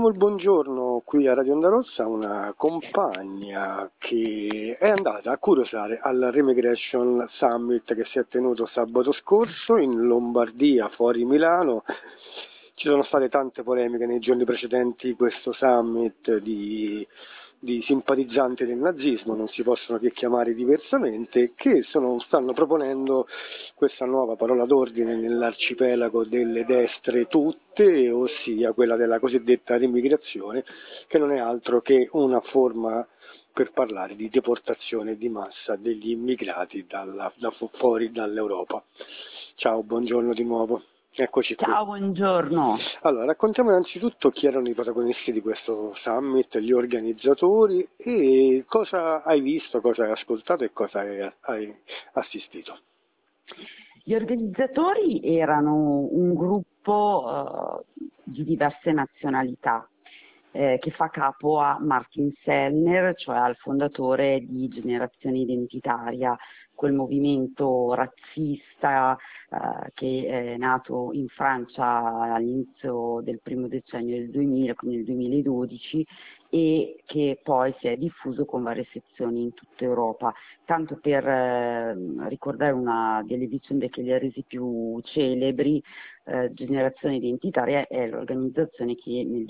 Il buongiorno qui a Radio Onda Rossa, una compagna che è andata a curiosare al Remigration Summit che si è tenuto sabato scorso in Lombardia, fuori Milano. Ci sono state tante polemiche nei giorni precedenti questo summit di simpatizzanti del nazismo, non si possono che chiamare diversamente, che stanno proponendo questa nuova parola d'ordine nell'arcipelago delle destre tutte, ossia quella della cosiddetta remigrazione, che non è altro che una forma per parlare di deportazione di massa degli immigrati fuori dall'Europa. Ciao, buongiorno di nuovo. Eccoci qui. Ciao, buongiorno. Allora, raccontiamo innanzitutto chi erano i protagonisti di questo summit, gli organizzatori e cosa hai visto, cosa hai ascoltato e cosa hai assistito. Gli organizzatori erano un gruppo di diverse nazionalità che fa capo a Martin Sellner, cioè al fondatore di Generazione Identitaria, quel movimento razzista che è nato in Francia all'inizio del primo decennio del 2000, quindi nel 2012, e che poi si è diffuso con varie sezioni in tutta Europa. Tanto per ricordare una delle vicende che li ha resi più celebri, Generazione Identitaria è l'organizzazione che nel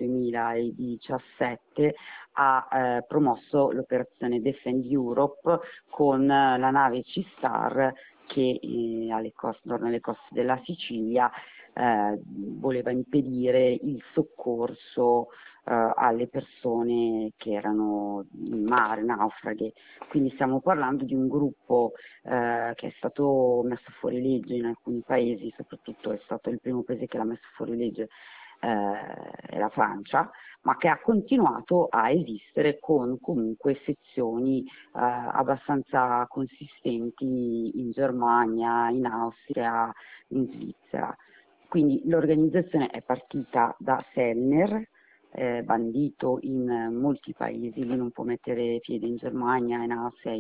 2017 ha promosso l'operazione Defend Europe con la nave C-Star che intorno alle coste della Sicilia voleva impedire il soccorso alle persone che erano in mare, naufraghe. Quindi stiamo parlando di un gruppo che è stato messo fuori legge in alcuni paesi, soprattutto è stato il primo paese che l'ha messo fuori legge, è la Francia, ma che ha continuato a esistere con comunque sezioni abbastanza consistenti in Germania, in Austria, in Svizzera. Quindi l'organizzazione è partita da Sellner, bandito in molti paesi, lui non può mettere piede in Germania, in Austria,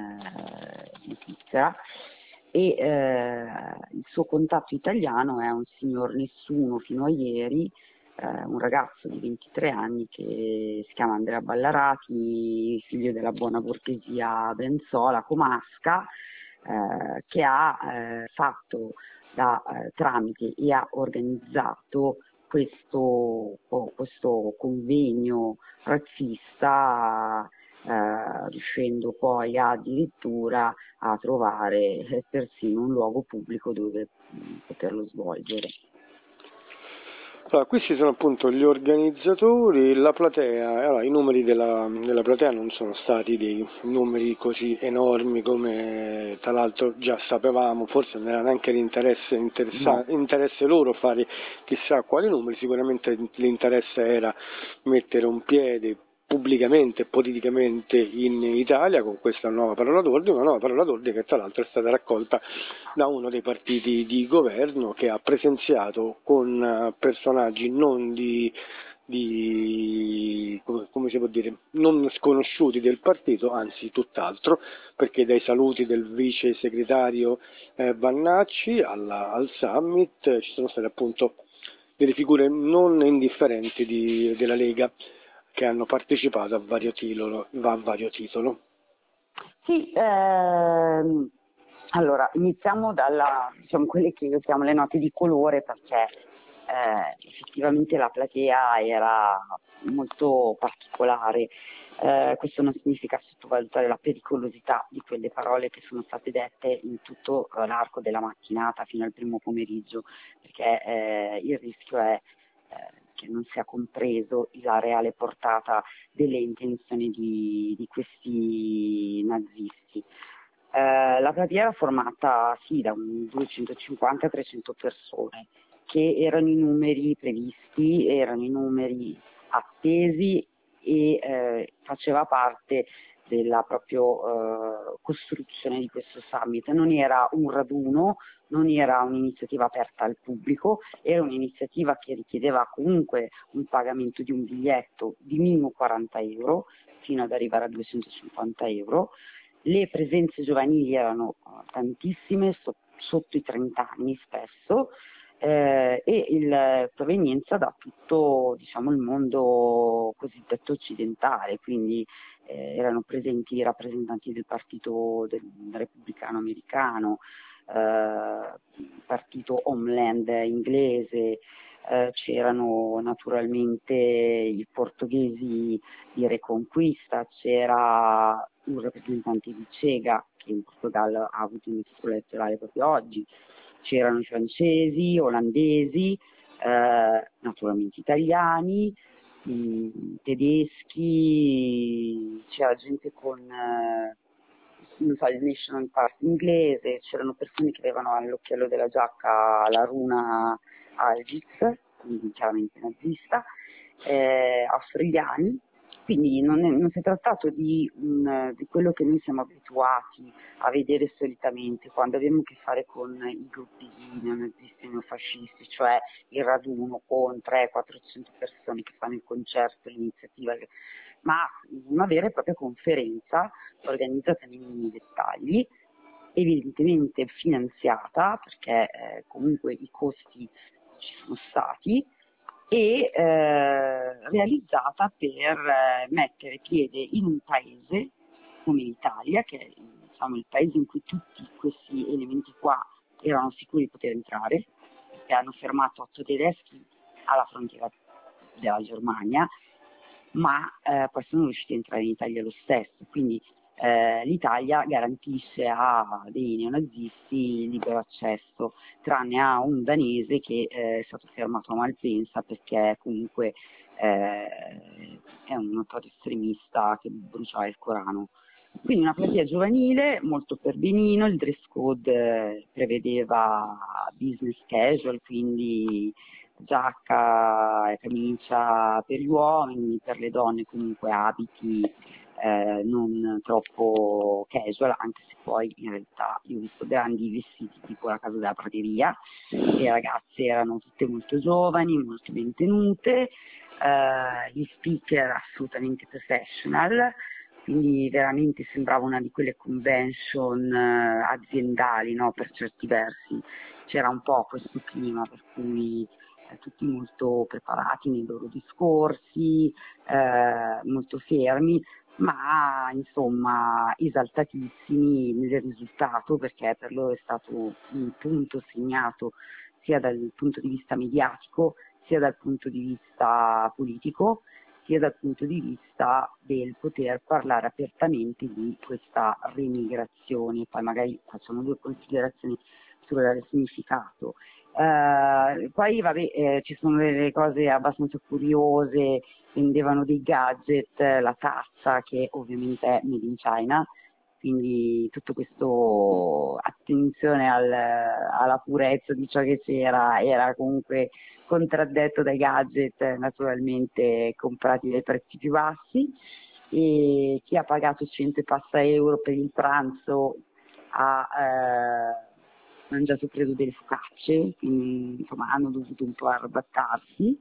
in Svizzera, e il suo contatto italiano è un signor nessuno fino a ieri, un ragazzo di 23 anni che si chiama Andrea Ballarati, figlio della buona borghesia Brenzola, comasca, che ha fatto da tramite e ha organizzato questo convegno razzista, riuscendo poi addirittura a trovare persino un luogo pubblico dove poterlo svolgere. Allora, questi sono appunto gli organizzatori, la platea. Allora, i numeri della platea non sono stati dei numeri così enormi come tra l'altro già sapevamo, forse non era neanche No. interesse loro fare chissà quali numeri, sicuramente l'interesse era mettere un piede pubblicamente e politicamente in Italia con questa nuova parola d'ordine, una nuova parola d'ordine che tra l'altro è stata raccolta da uno dei partiti di governo che ha presenziato con personaggi non come si può dire, non sconosciuti del partito, anzi tutt'altro, perché dai saluti del vice segretario Vannacci al summit ci sono state appunto delle figure non indifferenti della Lega che hanno partecipato a vario titolo. Sì, allora iniziamo dalla, diciamo, quelle che io chiamo le note di colore perché effettivamente la platea era molto particolare. Questo non significa sottovalutare la pericolosità di quelle parole che sono state dette in tutto l'arco della mattinata fino al primo pomeriggio, perché il rischio è che non sia compreso la reale portata delle intenzioni di questi nazisti. La platea era formata sì da 250-300 persone, che erano i numeri previsti, erano i numeri attesi e faceva parte della proprio costruzione di questo summit. Non era un raduno, non era un'iniziativa aperta al pubblico, era un'iniziativa che richiedeva comunque un pagamento di un biglietto di minimo 40 euro fino ad arrivare a 250 euro. Le presenze giovanili erano tantissime, sotto i 30 anni spesso, provenienza da tutto, diciamo, il mondo cosiddetto occidentale, quindi erano presenti rappresentanti del partito del repubblicano americano, partito Homeland inglese, c'erano naturalmente i portoghesi di Reconquista, c'era un rappresentante di Cega che in Portogallo ha avuto un diritto elettorale proprio oggi, c'erano i francesi, olandesi, naturalmente italiani, i tedeschi, c'era gente con non so, il National Park inglese, c'erano persone che avevano all'occhiello della giacca la runa Algiz, quindi chiaramente nazista, australiani, quindi non si è trattato di quello che noi siamo abituati a vedere solitamente quando abbiamo a che fare con i gruppi di neonazisti e neofascisti, cioè il raduno con 300-400 persone che fanno il concerto, l'iniziativa, ma una vera e propria conferenza organizzata nei minimi dettagli, evidentemente finanziata, perché comunque i costi ci sono stati, e realizzata per mettere piede in un paese come l'Italia, che è, diciamo, il paese in cui tutti questi elementi qua erano sicuri di poter entrare, perché hanno fermato 8 tedeschi alla frontiera della Germania, ma poi sono riusciti a entrare in Italia lo stesso, quindi l'Italia garantisce a dei neonazisti libero accesso, tranne a un danese che è stato fermato a Malpensa perché comunque è un notorio estremista che bruciava il Corano. Quindi una platea giovanile, molto per benino, il dress code prevedeva business casual, quindi giacca e camicia per gli uomini, per le donne comunque abiti non troppo casual, anche se poi in realtà io ho visto grandi vestiti tipo la casa della prateria, le ragazze erano tutte molto giovani, molto ben tenute, gli speaker assolutamente professional, quindi veramente sembrava una di quelle convention aziendali, no, per certi versi. C'era un po' questo clima per cui tutti molto preparati nei loro discorsi, molto fermi, ma insomma esaltatissimi nel risultato, perché per loro è stato un punto segnato sia dal punto di vista mediatico, sia dal punto di vista politico, sia dal punto di vista del poter parlare apertamente di questa remigrazione. Poi magari facciamo due considerazioni sul significato. Poi vabbè, ci sono delle cose abbastanza curiose, vendevano dei gadget, la tazza che ovviamente è made in China, quindi tutto questo attenzione alla purezza di ciò che c'era era comunque contraddetto dai gadget naturalmente comprati dai prezzi più bassi, e chi ha pagato 100 e passa euro per il pranzo ha mangiato credo delle focacce, quindi insomma hanno dovuto un po' arrabattarsi,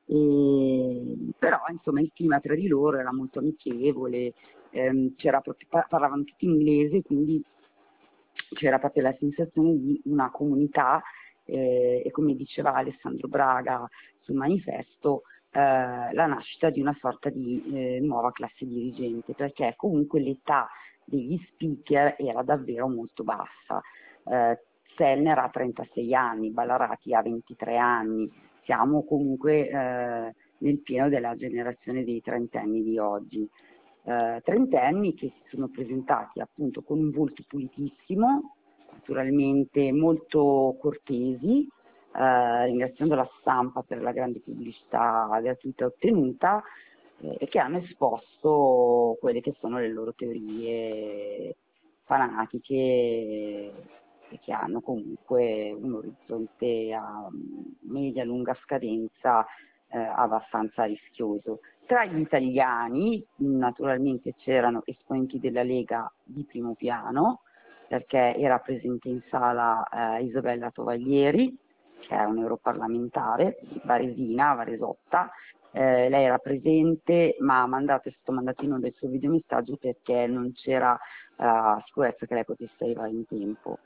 però insomma il clima tra di loro era molto amichevole, c'era proprio, parlavano tutti inglese, quindi c'era proprio la sensazione di una comunità e come diceva Alessandro Braga sul manifesto, la nascita di una sorta di nuova classe dirigente, perché comunque l'età degli speaker era davvero molto bassa. Sellner ha 36 anni, Ballarati ha 23 anni, siamo comunque nel pieno della generazione dei trentenni di oggi. Trentenni che si sono presentati appunto con un volto pulitissimo, naturalmente molto cortesi, ringraziando la stampa per la grande pubblicità gratuita ottenuta, e che hanno esposto quelle che sono le loro teorie fanatiche e che hanno comunque un orizzonte a media-lunga scadenza abbastanza rischioso. Tra gli italiani naturalmente c'erano esponenti della Lega di primo piano, perché era presente in sala Isabella Tovaglieri, che è un europarlamentare, varesina, varesotta. Lei era presente, ma è stato mandato in onda il suo videomessaggio perché non c'era sicurezza che lei potesse arrivare in tempo.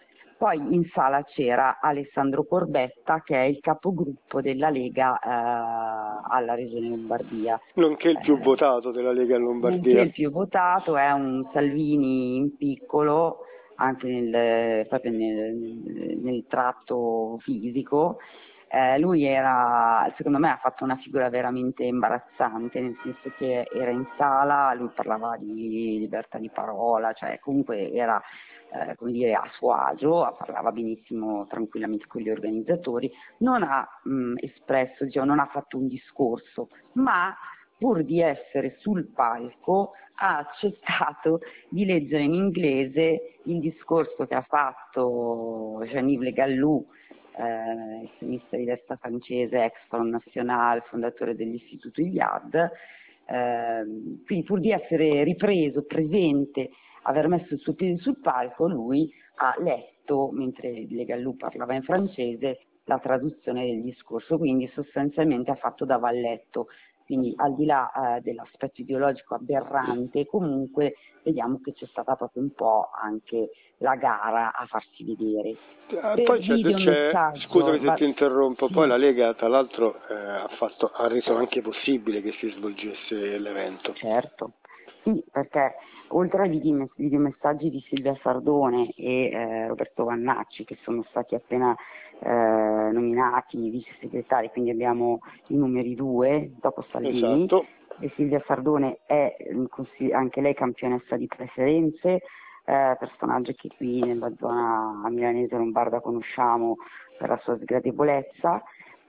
Poi in sala c'era Alessandro Corbetta, che è il capogruppo della Lega alla Regione Lombardia. Nonché il più votato della Lega in Nonché Lombardia. il più votato, è un Salvini in piccolo, anche proprio nel tratto fisico. Lui secondo me ha fatto una figura veramente imbarazzante, nel senso che era in sala, lui parlava di libertà di parola, cioè comunque era come dire, a suo agio, parlava benissimo, tranquillamente con gli organizzatori, non ha espresso, diciamo, non ha fatto un discorso, ma pur di essere sul palco ha accettato di leggere in inglese il discorso che ha fatto Jean-Yves Le Gallou, estремista di destra francese, ex Front National, fondatore dell'Istituto Iliad. Quindi pur di essere ripreso, presente, aver messo il suo piede sul palco, lui ha letto, mentre Le Gallou parlava in francese, la traduzione del discorso, quindi sostanzialmente ha fatto da valletto. Quindi al di là dell'aspetto ideologico aberrante, comunque vediamo che c'è stata proprio un po' anche la gara a farsi vedere. Per Poi scusami videomessaggio, se ti interrompo, poi sì, la Lega tra l'altro ha reso anche possibile che si svolgesse l'evento. certo, sì, perché oltre ai videomessaggi di Silvia Sardone e Roberto Vannacci, che sono stati appena nominati vice segretari, quindi abbiamo i numeri due dopo Salvini, Esatto. e Silvia Sardone è anche lei campionessa di preferenze, personaggio che qui nella zona milanese lombarda conosciamo per la sua sgradevolezza.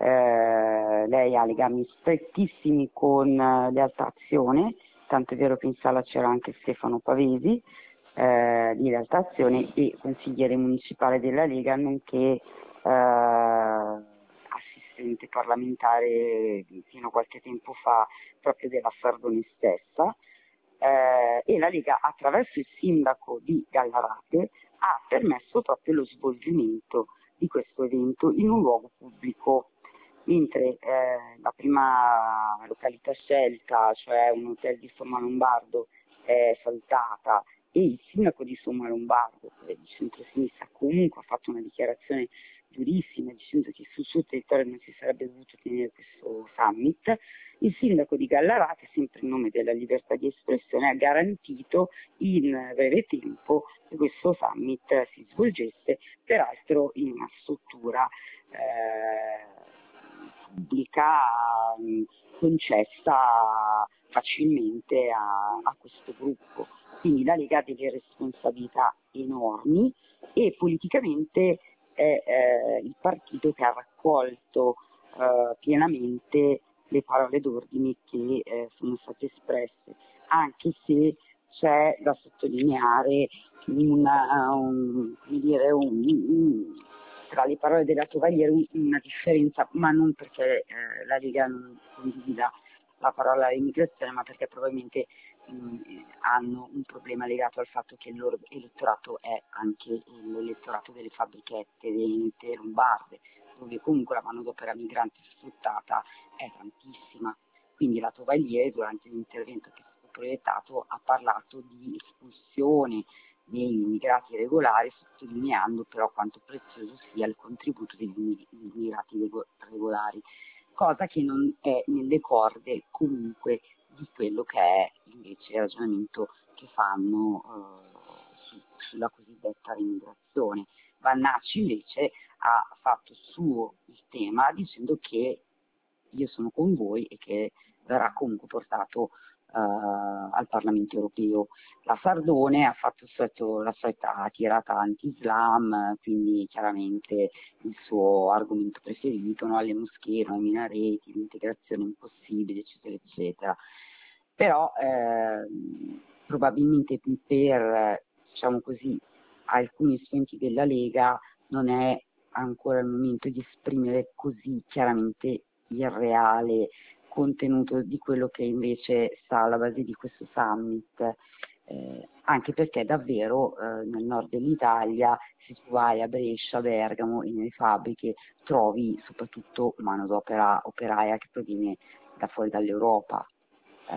Lei ha legami strettissimi con Lealtà Azione, tanto è vero che in sala c'era anche Stefano Pavesi di Lealtà Azione e consigliere municipale della Lega, nonché assistente parlamentare fino a qualche tempo fa proprio della Sardone stessa. E la Lega, attraverso il sindaco di Gallarate, ha permesso proprio lo svolgimento di questo evento in un luogo pubblico, mentre la prima località scelta, cioè un hotel di Somma Lombardo, è saltata, e il sindaco di Somma Lombardo, che è di centrosinistra, comunque ha fatto una dichiarazione durissima dicendo che sul suo territorio non si sarebbe dovuto tenere questo summit. Il sindaco di Gallarate, sempre in nome della libertà di espressione, ha garantito in breve tempo che questo summit si svolgesse, peraltro in una struttura pubblica concessa facilmente a questo gruppo. Quindi la Lega ha delle responsabilità enormi e politicamente è il partito che ha raccolto pienamente le parole d'ordine che sono state espresse, anche se c'è da sottolineare tra le parole della Tovalieri una differenza, ma non perché la Lega non condivida la parola immigrazione, ma perché probabilmente hanno un problema legato al fatto che il loro elettorato è anche l'elettorato delle fabbrichette venete lombarde, dove comunque la manodopera migrante sfruttata è tantissima. Quindi la Tovalieri, durante l'intervento che è stato proiettato, ha parlato di espulsione degli immigrati regolari, sottolineando però quanto prezioso sia il contributo degli immigrati regolari, cosa che non è nelle corde comunque di quello che è invece il ragionamento che fanno sulla cosiddetta immigrazione. Vannacci invece ha fatto suo il tema dicendo che io sono con voi e che verrà comunque portato al Parlamento europeo. La Sardone ha fatto la solita tirata anti-Islam, quindi chiaramente il suo argomento preferito, no? Le moschee, no? I minareti, l'integrazione impossibile, eccetera, eccetera. Però probabilmente per, diciamo così, alcuni esponenti della Lega non è ancora il momento di esprimere così chiaramente il reale contenuto di quello che invece sta alla base di questo summit, anche perché davvero nel nord dell'Italia, se tu vai a Brescia, Bergamo e nelle fabbriche, trovi soprattutto manodopera operaia che proviene da fuori dall'Europa.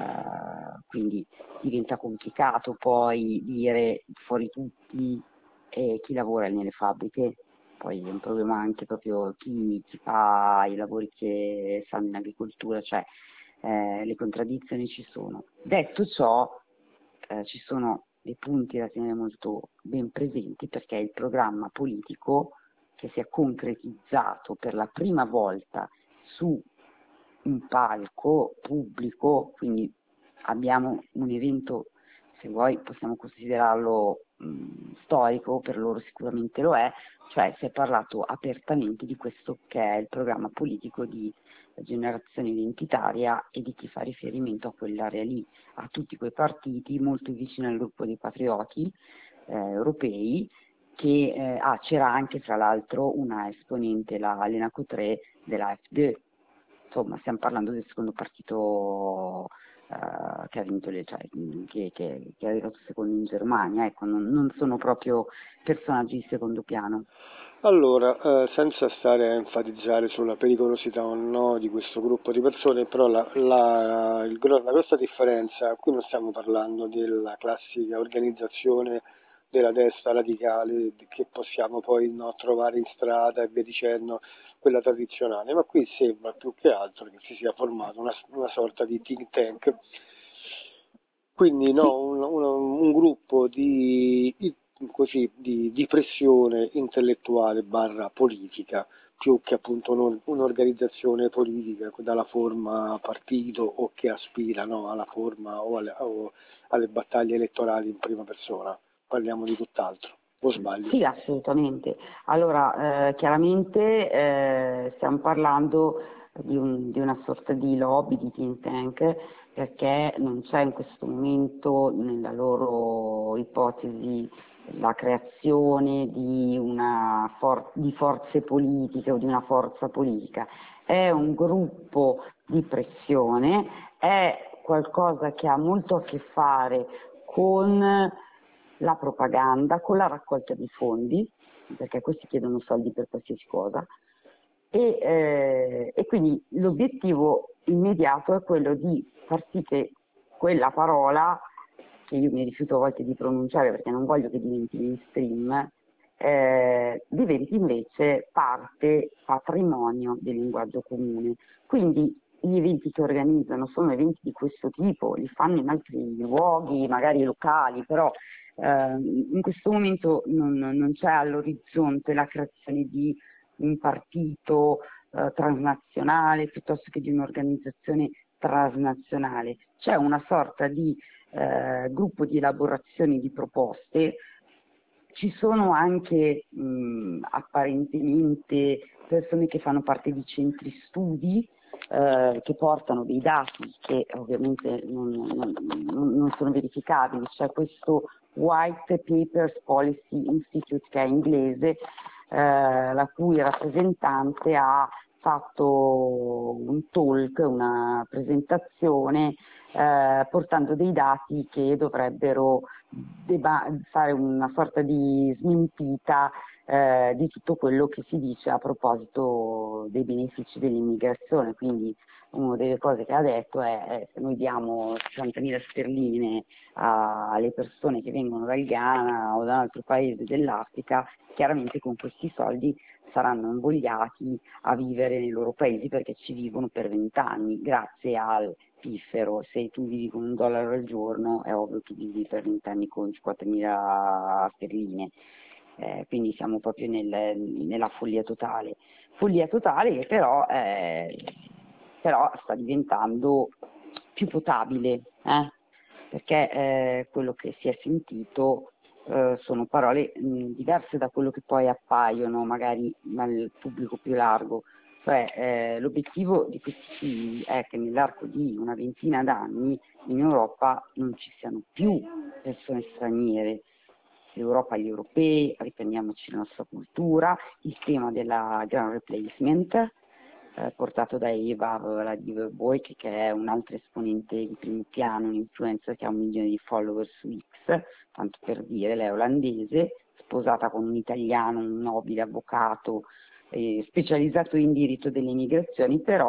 Quindi diventa complicato poi dire fuori tutti è chi lavora nelle fabbriche. Poi è un problema anche proprio chi fa i lavori che fanno in agricoltura, cioè le contraddizioni ci sono. Detto ciò, ci sono dei punti da tenere molto ben presenti perché il programma politico che si è concretizzato per la prima volta su un palco pubblico, quindi abbiamo un evento, se vuoi possiamo considerarlo storico, per loro sicuramente lo è, cioè si è parlato apertamente di questo che è il programma politico di generazione identitaria e di chi fa riferimento a quell'area lì, a tutti quei partiti molto vicini al gruppo dei patrioti europei, che c'era anche fra l'altro una esponente, la Lena Coutré dell'AfD. Insomma, stiamo parlando del secondo partito che ha vinto cioè, che è arrivato secondo in Germania, ecco, non sono proprio personaggi di secondo piano. Allora, senza stare a enfatizzare sulla pericolosità o no di questo gruppo di persone, però la grossa differenza, qui non stiamo parlando della classica organizzazione della destra radicale che possiamo poi no, trovare in strada e via dicendo, quella tradizionale, ma qui sembra più che altro che si sia formato una sorta di think tank, quindi no, Sì, un gruppo così, di pressione intellettuale barra politica, più che appunto un'organizzazione politica dalla forma partito o che aspira no, alla forma o alle battaglie elettorali in prima persona. Parliamo di tutt'altro, o sbaglio? sì, assolutamente. Allora, chiaramente stiamo parlando di una sorta di lobby, di think tank, perché non c'è in questo momento nella loro ipotesi la creazione di di forze politiche o di una forza politica. È un gruppo di pressione, è qualcosa che ha molto a che fare con la propaganda, con la raccolta di fondi, perché questi chiedono soldi per qualsiasi cosa, e quindi l'obiettivo immediato è quello di far sì che quella parola, che io mi rifiuto a volte di pronunciare perché non voglio che diventi mainstream, diventi invece parte, patrimonio del linguaggio comune. Quindi gli eventi che organizzano sono eventi di questo tipo, li fanno in altri luoghi, magari locali, però in questo momento non c'è all'orizzonte la creazione di un partito transnazionale piuttosto che di un'organizzazione transnazionale. C'è una sorta di gruppo di elaborazione di proposte. Ci sono anche apparentemente persone che fanno parte di centri studi che portano dei dati che ovviamente non sono verificabili. C'è questo White Papers Policy Institute che è inglese, la cui rappresentante ha fatto un talk, una presentazione portando dei dati che dovrebbero fare una sorta di smentita di tutto quello che si dice a proposito dei benefici dell'immigrazione. Quindi una delle cose che ha detto è se noi diamo 60.000 sterline alle persone che vengono dal Ghana o da un altro paese dell'Africa, chiaramente con questi soldi saranno invogliati a vivere nei loro paesi perché ci vivono per 20 anni, grazie al piffero. Se tu vivi con $1 al giorno, è ovvio che vivi per 20 anni con 50.000 sterline. Quindi siamo proprio nella follia totale che però sta diventando più potabile, perché quello che si è sentito sono parole diverse da quello che poi appaiono magari al pubblico più largo. Cioè, l'obiettivo di questi film è che nell'arco di una ventina d'anni in Europa non ci siano più persone straniere. L'Europa agli europei, riprendiamoci la nostra cultura, il tema della Grand Replacement, portato da Eva Vladimir-Boyk, che è un'altra esponente di primo piano, un'influencer che ha 1 milione di follower su X, tanto per dire, lei è olandese, sposata con un italiano, un nobile avvocato, specializzato in diritto delle migrazioni, però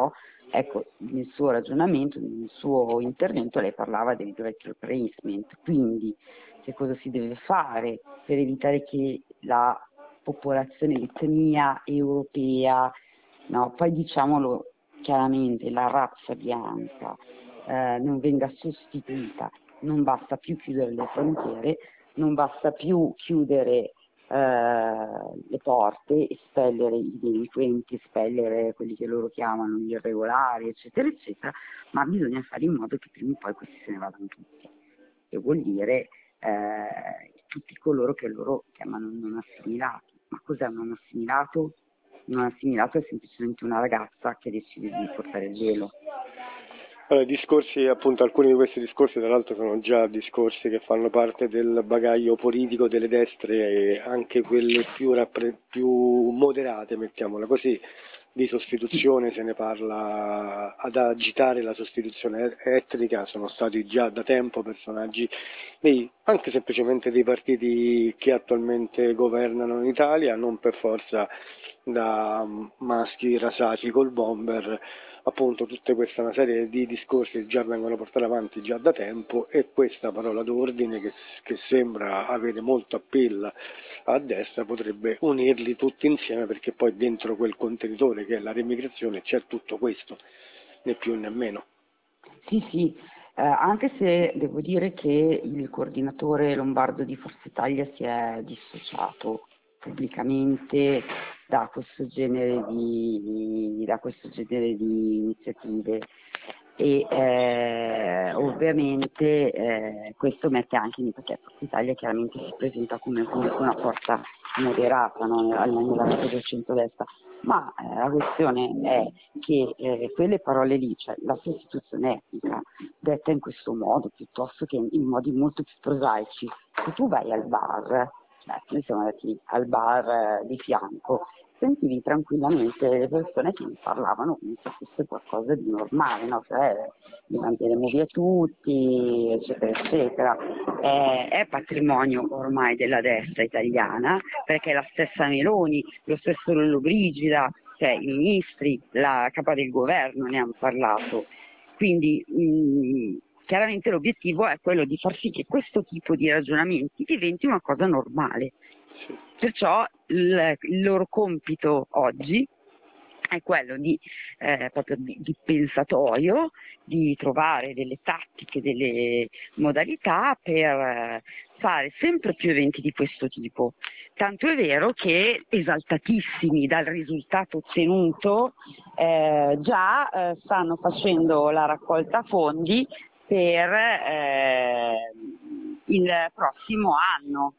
Ecco, nel suo ragionamento, nel suo intervento, lei parlava del great replacement, quindi che cosa si deve fare per evitare che la popolazione, l'etnia europea, no, poi diciamolo chiaramente, la razza bianca non venga sostituita. Non basta più chiudere le frontiere, non basta più chiudere le porte, espellere i delinquenti, espellere quelli che loro chiamano gli irregolari, eccetera, eccetera, ma bisogna fare in modo che prima o poi questi se ne vadano tutti. Che vuol dire tutti coloro che loro chiamano non assimilati. Ma cos'è un non assimilato? Un non assimilato è semplicemente una ragazza che decide di portare il velo. Allora, i discorsi, appunto, alcuni di questi discorsi, tra l'altro, sono già discorsi che fanno parte del bagaglio politico delle destre e anche quelle più moderate, mettiamola così, di sostituzione, se ne parla ad agitare la sostituzione etnica, sono stati già da tempo personaggi anche semplicemente dei partiti che attualmente governano in Italia, non per forza da maschi rasati col bomber. Appunto, tutta questa una serie di discorsi già vengono portati avanti già da tempo, e questa parola d'ordine che sembra avere molto appeal a destra potrebbe unirli tutti insieme, perché poi dentro quel contenitore che è la remigrazione c'è tutto questo, né più né meno. Sì, sì, anche se devo dire che il coordinatore lombardo di Forza Italia si è dissociato pubblicamente da questo genere di iniziative e ovviamente questo mette anche perché Forza Italia chiaramente si presenta come comunque una forza moderata, no, nella propria centrodestra, ma la questione è che quelle parole lì, cioè la sostituzione etnica, detta in questo modo, piuttosto che in modi molto più prosaici, se tu vai al bar, cioè noi siamo andati al bar di fianco, sentivi tranquillamente le persone che parlavano come se fosse qualcosa di normale, no? Cioè li manderemo via tutti, eccetera, eccetera. È patrimonio ormai della destra italiana, perché la stessa Meloni, lo stesso Lollobrigida, cioè i ministri, la capa del governo ne hanno parlato. Quindi chiaramente l'obiettivo è quello di far sì che questo tipo di ragionamenti diventi una cosa normale. Sì. Perciò il loro compito oggi è quello proprio di pensatoio, di trovare delle tattiche, delle modalità per fare sempre più eventi di questo tipo. Tanto è vero che, esaltatissimi dal risultato ottenuto, già stanno facendo la raccolta fondi per il prossimo anno.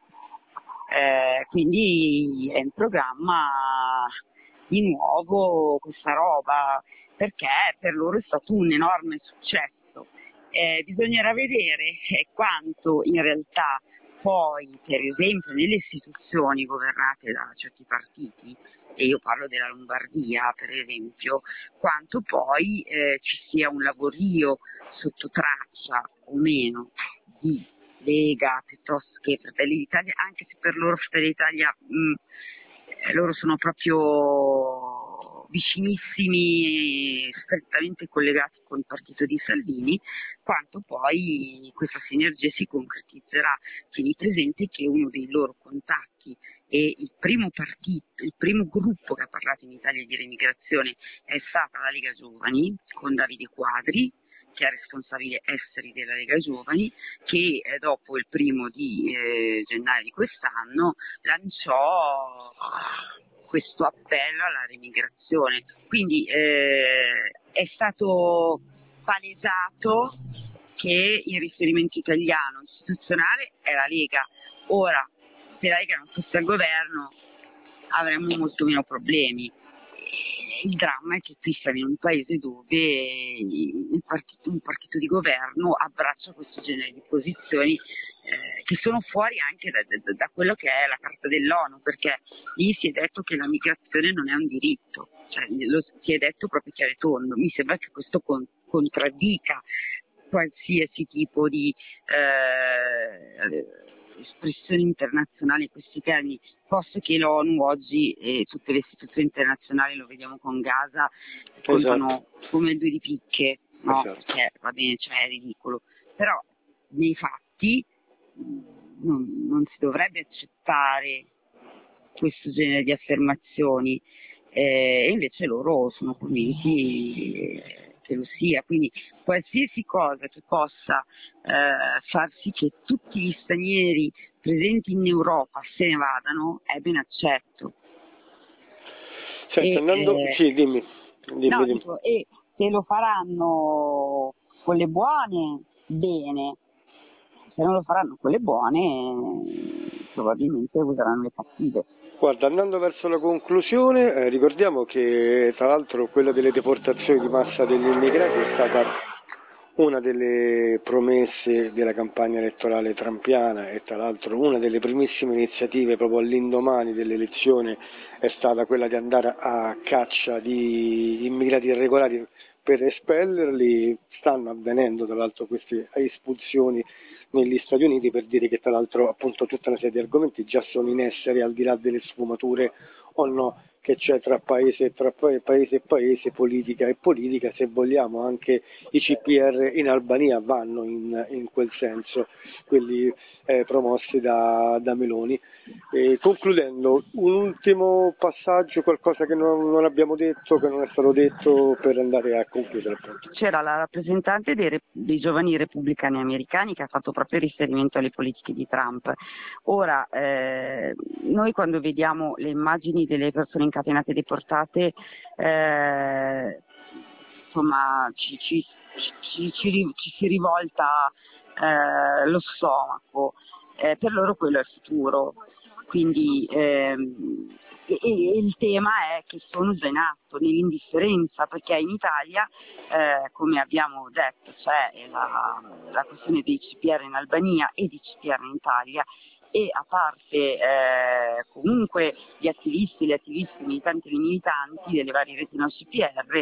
Quindi è in programma di nuovo questa roba, perché per loro è stato un enorme successo. Bisognerà vedere quanto in realtà poi, per esempio, nelle istituzioni governate da certi partiti, e io parlo della Lombardia, per esempio, quanto poi ci sia un lavorio sotto traccia o meno di Lega piuttosto che Fratelli d'Italia, anche se per loro Fratelli d'Italia loro sono proprio vicinissimi e strettamente collegati con il partito di Salvini, quanto poi questa sinergia si concretizzerà. Tieni presente che uno dei loro contatti e il primo partito, il primo gruppo che ha parlato in Italia di remigrazione è stata la Lega Giovani con Davide Quadri, che è responsabile esteri della Lega Giovani, che dopo il 1° gennaio di quest'anno lanciò questo appello alla remigrazione. Quindi è stato palesato che il riferimento italiano istituzionale è la Lega. Ora, se la Lega non fosse al governo avremmo molto meno problemi. Il dramma è che qui siamo in un paese dove un partito di governo abbraccia questo genere di posizioni che sono fuori anche da quello che è la Carta dell'ONU, perché lì si è detto che la migrazione non è un diritto, cioè si è detto proprio chiaro e tondo. Mi sembra che questo contraddica qualsiasi tipo di espressione internazionale in questi termini, posto che l'ONU oggi e tutte le istituzioni internazionali, lo vediamo con Gaza, Esatto, contano come due di picche, no? esatto. Perché va bene, cioè è ridicolo, però nei fatti non si dovrebbe accettare questo genere di affermazioni, e invece loro sono convinti che lo sia. Quindi qualsiasi cosa che possa far sì che tutti gli stranieri presenti in Europa se ne vadano è ben accetto. Senti, E, andando... Sì, dimmi, no, dimmi, dimmi. dico, e se lo faranno con le buone, bene, se non lo faranno con le buone, probabilmente useranno le cattive. Guarda, andando verso la conclusione, ricordiamo che tra l'altro quella delle deportazioni di massa degli immigrati è stata una delle promesse della campagna elettorale trumpiana e tra l'altro una delle primissime iniziative proprio all'indomani dell'elezione è stata quella di andare a caccia di immigrati irregolari per espellerli. Stanno avvenendo tra l'altro queste espulsioni negli Stati Uniti, per dire che tra l'altro appunto tutta una serie di argomenti già sono in essere al di là delle sfumature o no che c'è tra paese e paese, politica e politica. Se vogliamo anche i CPR in Albania vanno in quel senso, quelli promossi da Meloni. E concludendo, un ultimo passaggio, qualcosa che non abbiamo detto, che non è stato detto per andare a concludere appunto. C'era la rappresentante dei giovani repubblicani americani che ha fatto proprio riferimento alle politiche di Trump. Ora, noi quando vediamo le immagini delle persone incatenate e deportate, insomma, ci si rivolta lo stomaco. Per loro quello è il futuro. Quindi e il tema è che sono già in atto nell'indifferenza, perché in Italia, come abbiamo detto, c'è la questione dei CPR in Albania e di CPR in Italia, e a parte comunque gli attivisti, le attiviste, i militanti e le militanti delle varie reti no CPR,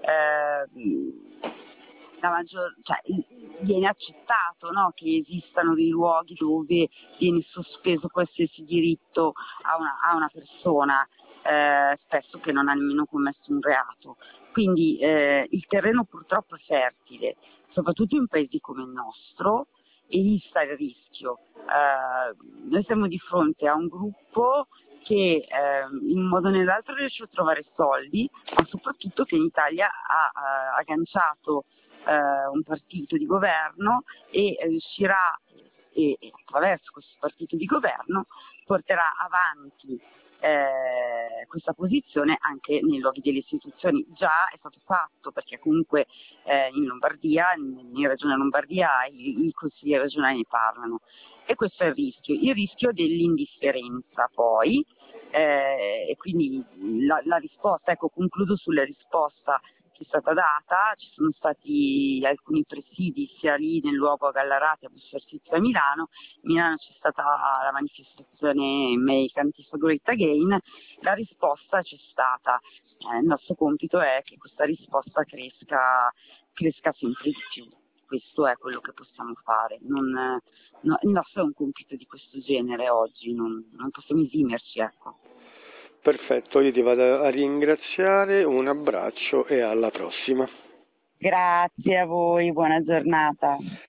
cioè, viene accettato, no, che esistano dei luoghi dove viene sospeso qualsiasi diritto a una persona, spesso che non ha nemmeno commesso un reato. Quindi il terreno purtroppo è fertile, soprattutto in paesi come il nostro, e lì sta il rischio. Noi siamo di fronte a un gruppo che in un modo o nell'altro riesce a trovare soldi, ma soprattutto che in Italia ha agganciato un partito di governo e riuscirà, e attraverso questo partito di governo, porterà avanti questa posizione anche nei luoghi delle istituzioni. Già è stato fatto, perché comunque in Lombardia, in Regione Lombardia, i consigli regionali ne parlano. E questo è il rischio dell'indifferenza poi, e quindi la risposta, ecco, concludo sulla risposta che è stata data. Ci sono stati alcuni presidi sia lì nel luogo a Gallarate, a Busto Arsizio, a Milano. A Milano c'è stata la manifestazione Make Antifa Great Again. La risposta c'è stata. Il nostro compito è che questa risposta cresca sempre di più. Questo è quello che possiamo fare. No, il nostro è un compito di questo genere oggi, non possiamo esimerci, ecco. Perfetto, io ti vado a ringraziare, un abbraccio e alla prossima. Grazie a voi, buona giornata.